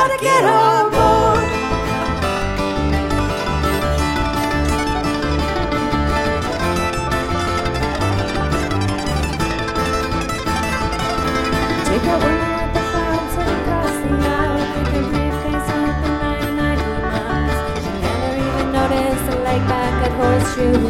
gotta get on board. Take a woman at the farm, sit across the aisle, pick a briefcase up the 990 miles. She never even noticed the leg back at Horseshoe